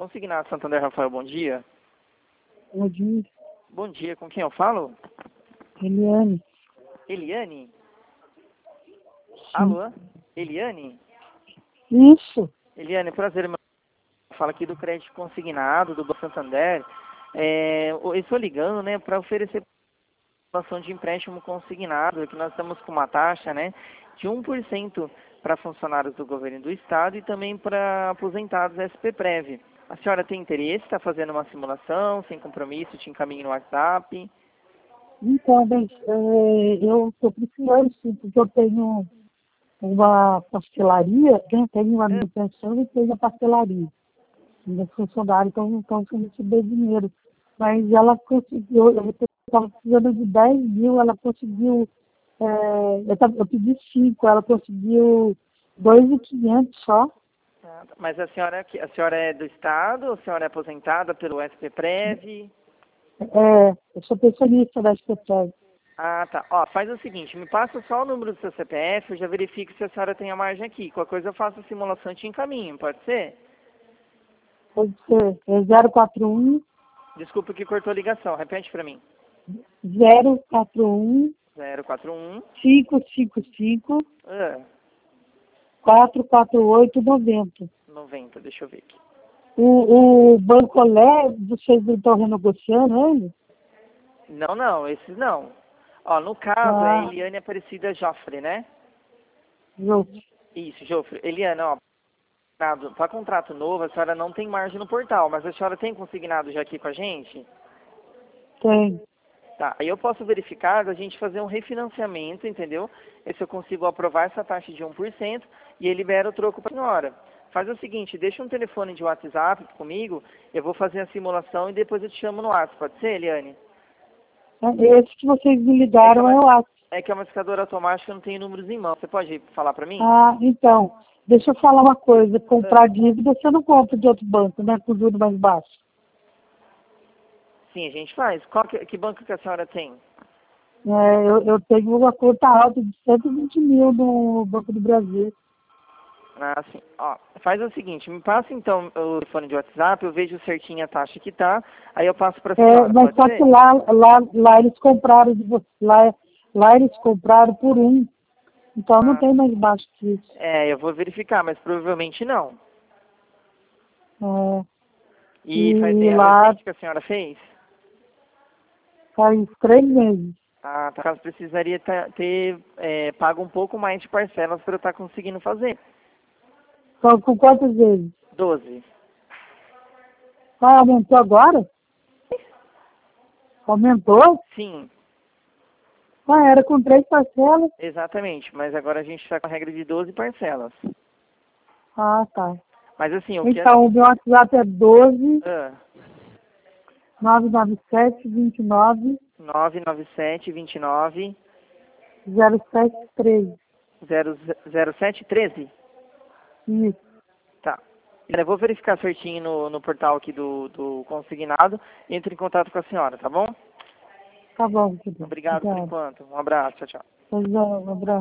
Consignado Santander, Rafael, bom dia. Bom dia, Bom dia, com quem eu falo? Eliane. Eliane? Sim. Alô? Eliane? Isso. Eliane, prazer, meu. Fala aqui do crédito consignado do Banco Santander. Eu estou ligando, né, para oferecer participação de empréstimo consignado, que nós estamos com uma taxa, né, de 1% para funcionários do governo do estado e também para aposentados SPPrev. A senhora tem interesse? Está fazendo uma simulação, sem compromisso, te encaminho no WhatsApp? Então, bem, eu estou precisando, sim, porque eu tenho uma pastelaria, né? Tenho a minha pensão e tenho a pastelaria. Meus funcionários estão sem receber dinheiro. Mas ela conseguiu, eu estava precisando de 10 mil, ela conseguiu, eu pedi 5, ela conseguiu 2.500 só. Mas a senhora é do estado ou a senhora é aposentada pelo SPPrev? Eu sou pensionista da SPTEG. Ah, tá. Ó, faz o seguinte, me passa só o número do seu CPF, eu já verifico se a senhora tem a margem aqui. Qualquer coisa eu faço a simulação e te encaminho, pode ser? Pode ser, é 041 Desculpa que cortou a ligação, repete pra mim. 041 041 555 ah, 448 90. 90, deixa eu ver aqui. O Banco Olé, vocês não estão renegociando ele? Não, esses não. Ó, no caso é Ah, Eliane Aparecida Joffre, né? eu Isso, Joffre. Eliane, ó, para contrato novo, a senhora não tem margem no portal, mas a senhora tem consignado já aqui com a gente? tenho. Tá, aí eu posso verificar a gente fazer um refinanciamento, entendeu? E se eu consigo aprovar essa taxa de 1% e ele libera o troco para a senhora. Faz o seguinte, deixa um telefone de WhatsApp comigo, eu vou fazer a simulação e depois eu te chamo no WhatsApp, pode ser, Eliane? Esse que vocês me É que é ligaram, uma, eu acho. é que é uma escadora automática, eu não tenho números em mão. Você pode falar para mim? Ah, então, deixa eu falar uma coisa. Comprar dívida, você não compra de outro banco, né? Com juros mais baixos. Sim, a gente faz. Que banco que a senhora tem? Eu tenho uma conta alta de 120 mil no Banco do Brasil. Ah, sim. Ó, faz o seguinte, me passa então o telefone de WhatsApp, eu vejo certinho a taxa que tá, aí eu passo para a senhora, Mas pode só que ser? lá eles compraram de você, lá eles compraram por 1. Então não Ah, tem mais baixo que isso. eu vou verificar, mas provavelmente não. É, E e é lá recente que a senhora fez? faz 3 meses. Ah, tá. Caso precisaria ter pago um pouco mais de parcelas para eu estar conseguindo fazer. Então, com quantas vezes? 12. Ah, aumentou agora? Aumentou? Sim, Ah, era com 3 parcelas. exatamente, mas agora a gente está com a regra de 12 parcelas. Ah, tá. Mas assim, o que é... Então, o meu WhatsApp é 12 Ah, 997 29 997 29 0713. 0713? Isso, Tá. Eu vou verificar certinho no portal aqui do consignado e entro em contato com a senhora, tá bom? tá bom, querido. Obrigado por Obrigado. enquanto. Um abraço, tchau, tchau. Pois é, um abraço.